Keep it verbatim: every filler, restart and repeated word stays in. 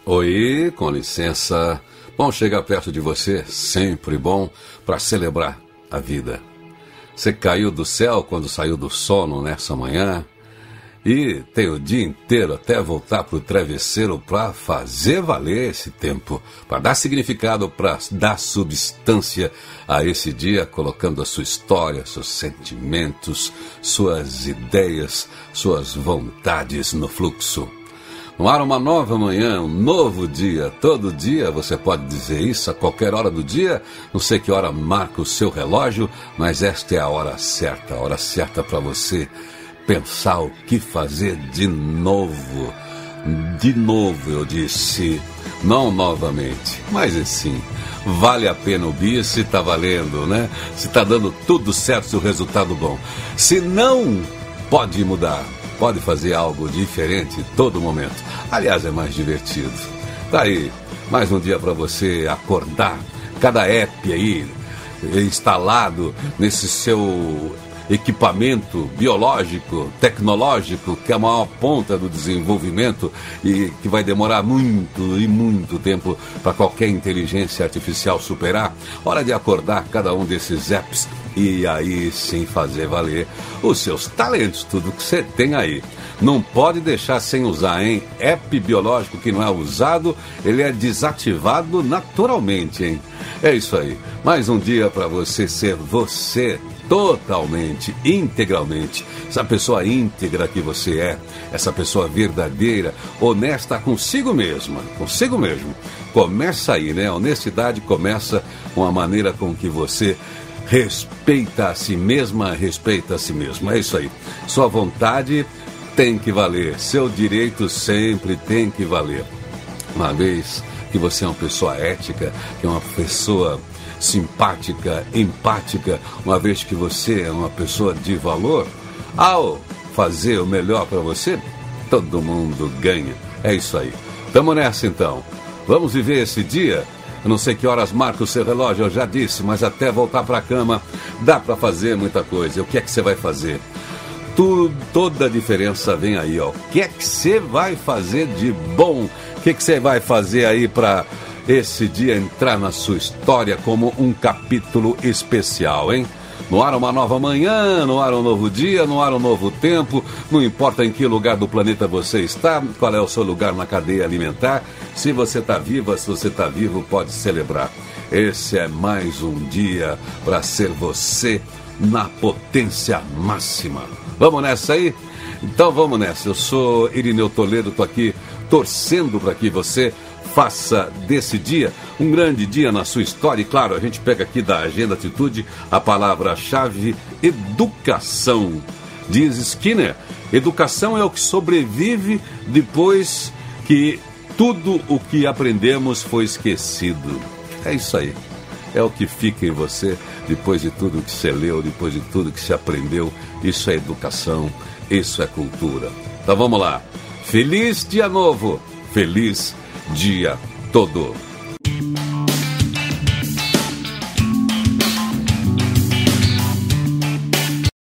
Oi, com licença. Bom chegar perto de você, sempre bom para celebrar a vida. Você caiu do céu quando saiu do sono nessa manhã e tem o dia inteiro até voltar para o travesseiro para fazer valer esse tempo, para dar significado, para dar substância a esse dia, colocando a sua história, seus sentimentos, suas ideias, suas vontades no fluxo. No ar uma nova manhã, um novo dia. Todo dia você pode dizer isso a qualquer hora do dia. Não sei que hora marca o seu relógio, mas esta é a hora certa, a hora certa para você pensar o que fazer de novo. De novo, eu disse, não novamente, mas assim, vale a pena o bis se está valendo, né? Se está dando tudo certo, se o resultado bom. Se não, pode mudar. Pode fazer algo diferente todo momento. Aliás, é mais divertido. Tá aí, mais um dia para você acordar. Cada app aí instalado nesse seu equipamento biológico, tecnológico, que é a maior ponta do desenvolvimento e que vai demorar muito e muito tempo para qualquer inteligência artificial superar. Hora de acordar cada um desses apps e aí sim fazer valer os seus talentos, tudo que você tem aí. Não pode deixar sem usar, hein? App biológico que não é usado, ele é desativado naturalmente, hein? É isso aí. Mais um dia para você ser você totalmente, integralmente. Essa pessoa íntegra que você é, essa pessoa verdadeira, honesta consigo mesma, consigo mesmo. Começa aí, né? A honestidade começa com a maneira com que você respeita a si mesma, respeita a si mesmo. É isso aí. Sua vontade tem que valer. Seu direito sempre tem que valer. Uma vez que você é uma pessoa ética, que é uma pessoa simpática, empática, uma vez que você é uma pessoa de valor, ao fazer o melhor para você, todo mundo ganha. É isso aí. Tamo nessa então. Vamos viver esse dia. Eu não sei que horas marca o seu relógio, eu já disse, mas até voltar para a cama dá para fazer muita coisa. O que é que você vai fazer? Tudo, toda a diferença vem aí, ó. O que é que você vai fazer de bom? O que é que você vai fazer aí para esse dia entrar na sua história como um capítulo especial, hein? No ar uma nova manhã, no ar um novo dia, no ar um novo tempo. Não importa em que lugar do planeta você está, qual é o seu lugar na cadeia alimentar. Se você está viva, se você está vivo, pode celebrar. Esse é mais um dia para ser você na potência máxima. Vamos nessa aí? Então vamos nessa. Eu sou Irineu Toledo, estou aqui torcendo para que você faça desse dia um grande dia na sua história. E claro, a gente pega aqui da Agenda Atitude a palavra-chave educação. Diz Skinner, educação é o que sobrevive depois que tudo o que aprendemos foi esquecido. É isso aí. É o que fica em você depois de tudo que você leu, depois de tudo que você aprendeu. Isso é educação, isso é cultura. Então vamos lá. Feliz dia novo, feliz dia todo.